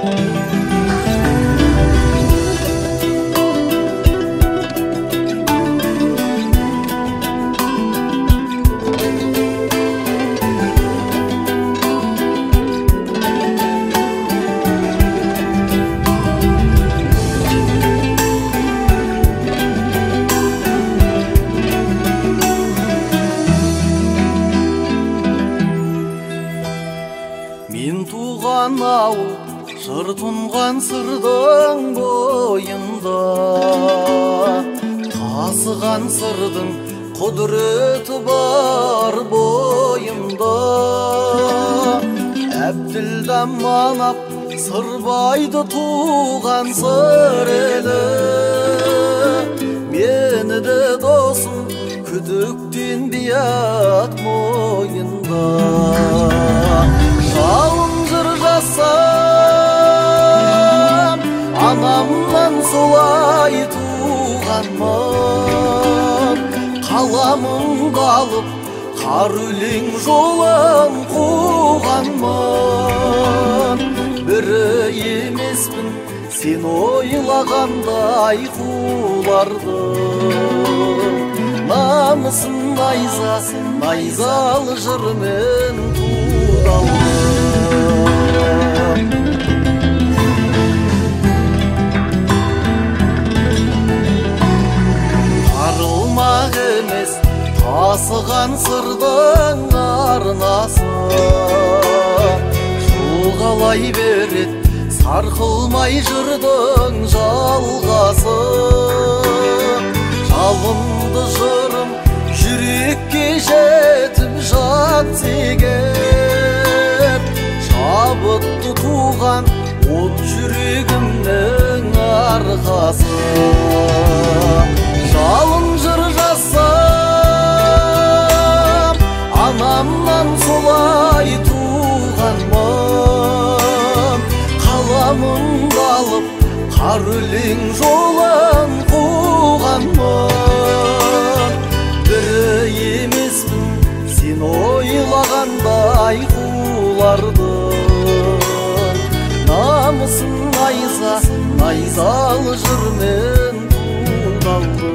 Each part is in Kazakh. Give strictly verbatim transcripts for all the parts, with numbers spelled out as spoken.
Мен туған ауыл жыр тұнған сырдың бойында, тасыған сырдың құдіреті бар бойымда. Әбділда манап сырбайды туған сыр елі, мені де досым күдіктен бият мойында. Жалын жыр жасам, анамнан солай туғанмын. Қаламымды алып, қар өлең жолын қуғанмын. Бірі емеспін сен ойлағандай қуларды. Намысын найзасын, найзалы жырмен тудалым. Тарылмақ емес тасыған сырдың арнасы, жоғалай берет сарқылмай жырдың жалғасы. Жалынды жырым жүрекке жетіп жат сегер, шабытты туған от жүрегімнің арқасы. Жалын жыр жасам, анамнан солай туғанмын. Қаламымды алып, қар өлең жолын қуғанмын. Бірі емеспін сен ойлағандай қулардың. Намысын найза, найзалы жырмен тудалым.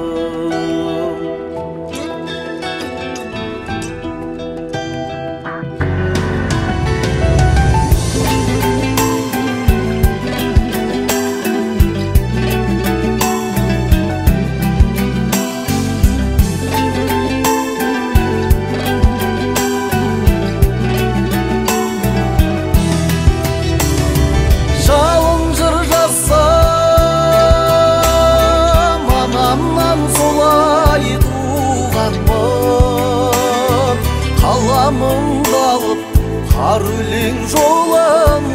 Қаламымды алып, қар өлең жолын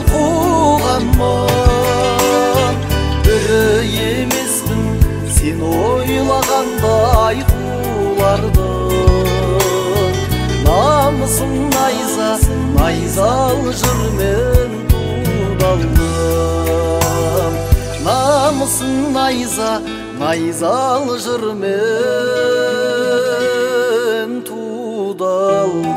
қуғанмын. Бірі емеспін сен ойлағандай қулардың. Намысын найза, найзалы жырмен тудалым. Намысын найза, найзалы жырмен тудалым.